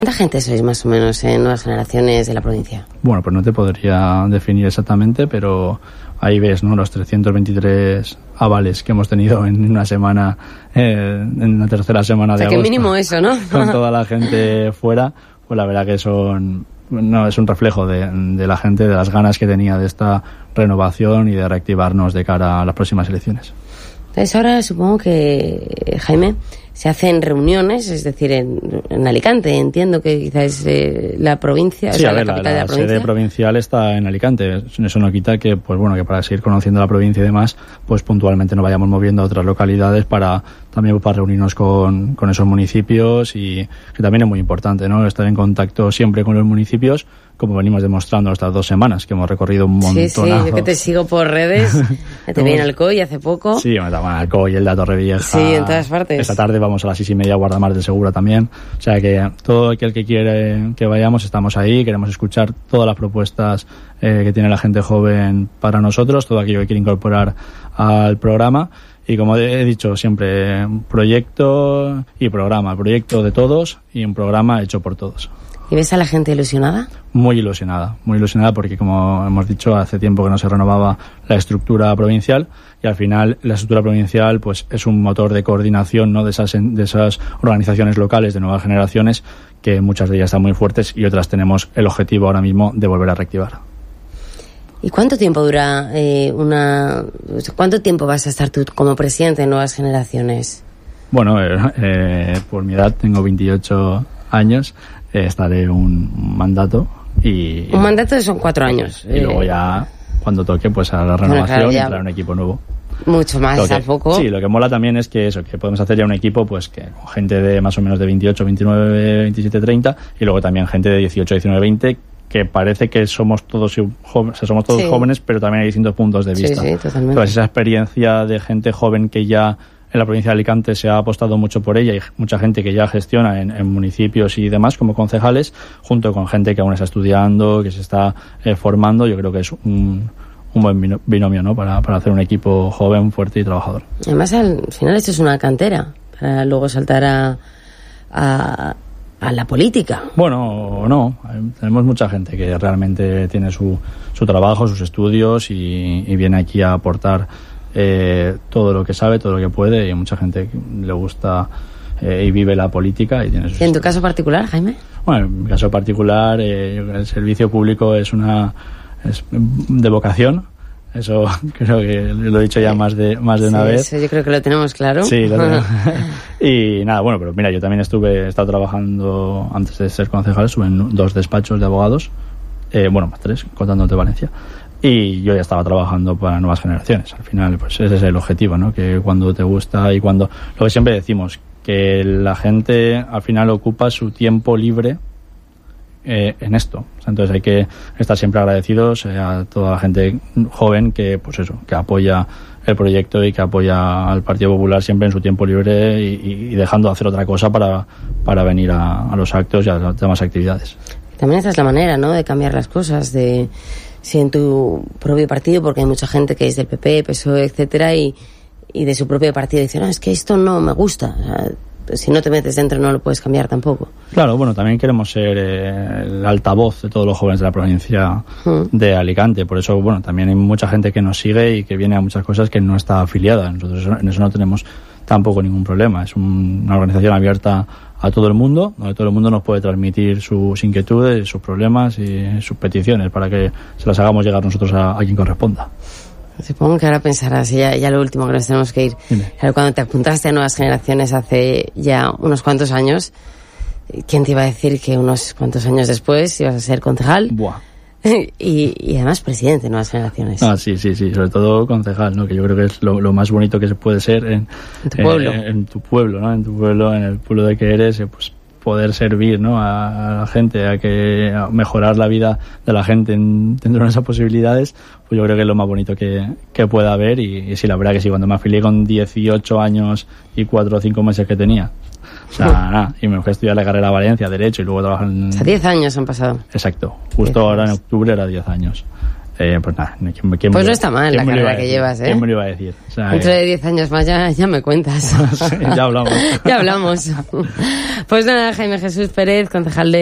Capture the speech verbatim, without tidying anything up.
¿Cuánta gente sois más o menos en Nuevas Generaciones de la provincia? Bueno, pues no te podría definir exactamente, pero ahí ves, ¿no?, los trescientos veintitrés avales que hemos tenido en una semana, eh, en la tercera semana de agosto. O sea, que mínimo eso, ¿no? Con toda la gente fuera, pues la verdad que son... No, es un reflejo de, de la gente, de las ganas que tenía de esta renovación y de reactivarnos de cara a las próximas elecciones. Entonces ahora supongo que, Jaime, se hacen reuniones, es decir, en, en Alicante. Entiendo que quizás eh, la provincia, sí, o sea, a ver, la capital la, la de la provincia. La sede provincial está en Alicante. Eso no quita que, pues bueno, que para seguir conociendo la provincia y demás, pues puntualmente nos vayamos moviendo a otras localidades para también para reunirnos con, con esos municipios, y que también es muy importante, ¿no?, estar en contacto siempre con los municipios, como venimos demostrando estas dos semanas, que hemos recorrido un montonazo. Sí, sí, yo que te sigo por redes, te vi en Alcoy hace poco. Sí, me estaba en Alcoy, el de Torrevieja. Sí, en todas partes. Esta tarde vamos a las seis y media a Guardamar de Segura también. O sea que todo aquel que quiere que vayamos, estamos ahí, queremos escuchar todas las propuestas eh, que tiene la gente joven para nosotros, todo aquello que quiere incorporar al programa. Y como he dicho siempre, proyecto y programa, proyecto de todos y un programa hecho por todos. ¿Y ves a la gente ilusionada? Muy ilusionada, muy ilusionada porque, como hemos dicho, hace tiempo que no se renovaba la estructura provincial, y al final la estructura provincial pues es un motor de coordinación, ¿no?, de esas, de esas organizaciones locales de Nuevas Generaciones, que muchas de ellas están muy fuertes y otras tenemos el objetivo ahora mismo de volver a reactivar. ¿Y cuánto tiempo dura eh, una... cuánto tiempo vas a estar tú como presidente de Nuevas Generaciones? Bueno, eh, eh, por mi edad tengo veintiocho años, eh, estaré un mandato y... Un mandato son cuatro años. Y eh... luego ya, cuando toque, pues a la renovación, bueno, claro, ya... entrar un equipo nuevo. Mucho más, lo que, tampoco. Sí, lo que mola también es que eso, que podemos hacer ya un equipo pues que con gente de más o menos de veintiocho, veintinueve, veintisiete, treinta, y luego también gente de dieciocho, diecinueve, veinte, que parece que somos todos jóvenes, o sea, somos todos sí. jóvenes, pero también hay distintos puntos de vista. Sí, sí, totalmente. Entonces, esa experiencia de gente joven que ya en la provincia de Alicante se ha apostado mucho por ella, y mucha gente que ya gestiona en, en municipios y demás como concejales, junto con gente que aún está estudiando, que se está eh, formando, yo creo que es un, un buen binomio, ¿no?, para, para hacer un equipo joven, fuerte y trabajador. Además, al final esto es una cantera para luego saltar a... a a la política. Bueno, no, tenemos mucha gente que realmente tiene su, su trabajo, sus estudios, y, y viene aquí a aportar eh, todo lo que sabe, todo lo que puede, y mucha gente le gusta eh, y vive la política y tiene sus... ¿Y en tu caso particular, Jaime? Bueno, en mi caso particular, eh, el servicio público es una es de vocación. Eso creo que lo he dicho ya más de más de una sí, vez. Eso yo creo que lo tenemos claro. Sí, lo tenemos. Y nada, bueno, pero mira, yo también estuve, he estado trabajando, antes de ser concejal, estuve en dos despachos de abogados, eh, bueno, más tres, contándote Valencia, y yo ya estaba trabajando para Nuevas Generaciones. Al final, pues ese es el objetivo, ¿no?, que cuando te gusta y cuando... Lo que siempre decimos, que la gente al final ocupa su tiempo libre Eh, en esto. Entonces hay que estar siempre agradecidos eh, a toda la gente joven que, pues eso, que apoya el proyecto y que apoya al Partido Popular siempre en su tiempo libre, y, y dejando de hacer otra cosa para, para venir a, a los actos y a las demás actividades. También esta es la manera, ¿no?, de cambiar las cosas, de si en tu propio partido, porque hay mucha gente que es del P P, P S O E, etcétera, y, y de su propio partido dice, no, es que esto no me gusta. O sea, si no te metes dentro no lo puedes cambiar tampoco. Claro, bueno, también queremos ser eh, el altavoz de todos los jóvenes de la provincia mm. de Alicante. Por eso, bueno, también hay mucha gente que nos sigue y que viene a muchas cosas que no está afiliada. Nosotros en eso no tenemos tampoco ningún problema. Es un, una organización abierta a todo el mundo, donde todo el mundo nos puede transmitir sus inquietudes, sus problemas y sus peticiones para que se las hagamos llegar nosotros a, a quien corresponda. Supongo que ahora pensarás, ya, ya lo último que nos tenemos que ir. Claro, cuando te apuntaste a Nuevas Generaciones hace ya unos cuantos años, ¿quién te iba a decir que unos cuantos años después ibas a ser concejal? Buah. y, y además presidente de Nuevas Generaciones. Ah, sí, sí, sí, sobre todo concejal, ¿no?, que yo creo que es lo, lo más bonito que se puede ser en, en tu pueblo, en, en tu pueblo, ¿no?, en tu pueblo, en el pueblo de que eres, pues poder servir, ¿no?, a, a la gente, a que a mejorar la vida de la gente en, dentro de esas posibilidades, pues yo creo que es lo más bonito que, que pueda haber. Y, y sí, la verdad que sí, cuando me afilié con dieciocho años y cuatro o cinco meses que tenía, o sea, nada, y me fui a estudiar la carrera a Valencia, Derecho, y luego trabajar en... O sea, diez años han pasado. Exacto, justo ahora en octubre era diez años. Eh, pues nada, ¿quién, quién pues no está mal la carrera que llevas, ¿eh? ¿Quién me lo iba a decir? O sea, Dentro eh... de diez años más ya, ya me cuentas. Sí, ya hablamos. Ya hablamos. Pues nada, Jaime Jesús Pérez, concejal de